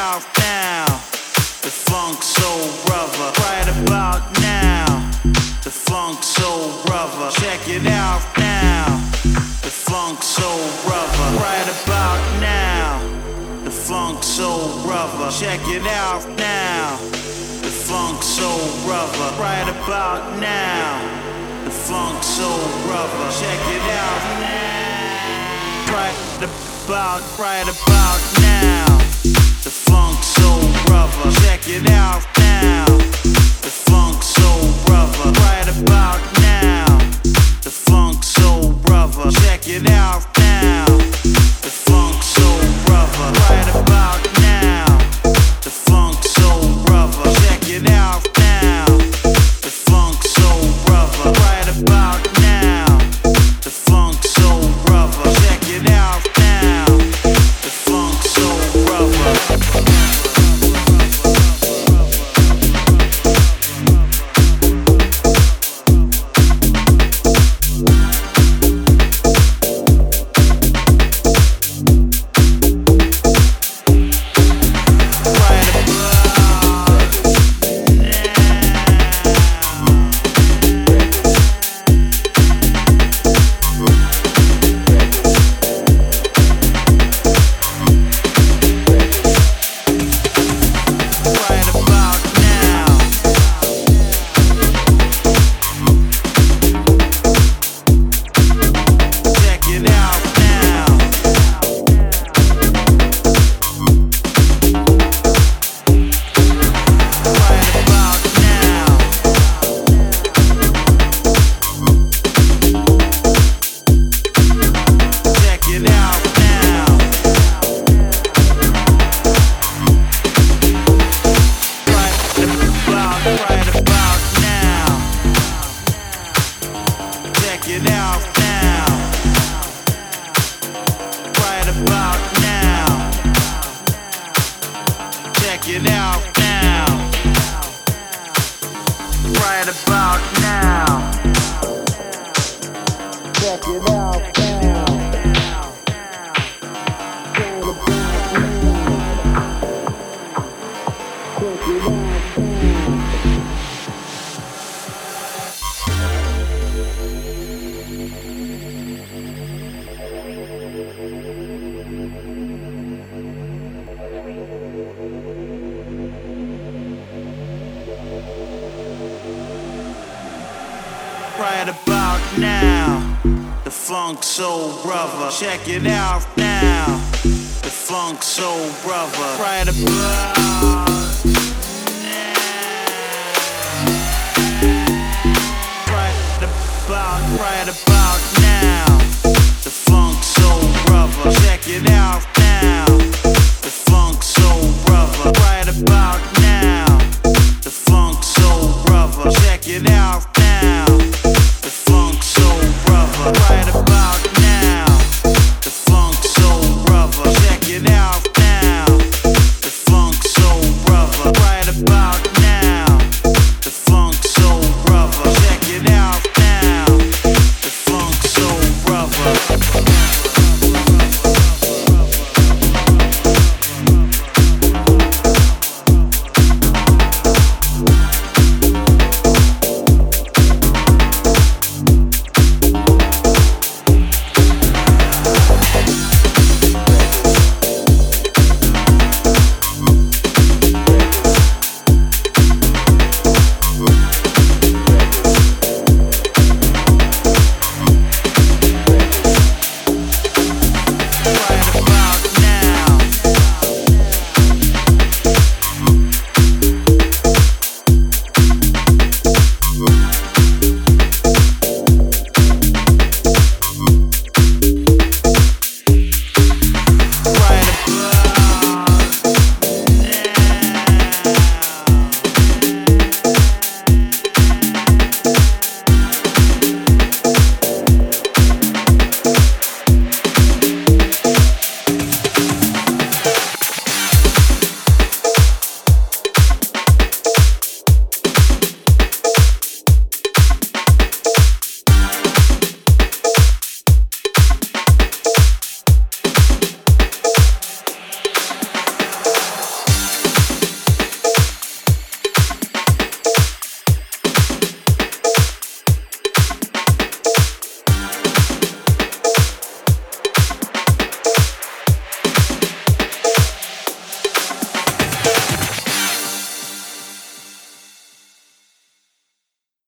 out now. The funk soul brother. Right about now. The funk soul brother. Check it out now. The funk soul brother. Right about now. The funk soul brother. Check it out now. The funk soul brother. Right about now. The funk soul brother. Check it out now. Right about now. The funk soul brother. Check it out now. The funk soul brother. Right about now. The funk soul brother. Check it out now. The funk soul brother. Right about now. The funk soul brother. Check it out now. The funk soul brother. Right about now. The funk soul brother. Check it out now. The funk soul brother. Right about now, the funk soul brother. Check it out now, the funk soul brother. Right about now. Right about now.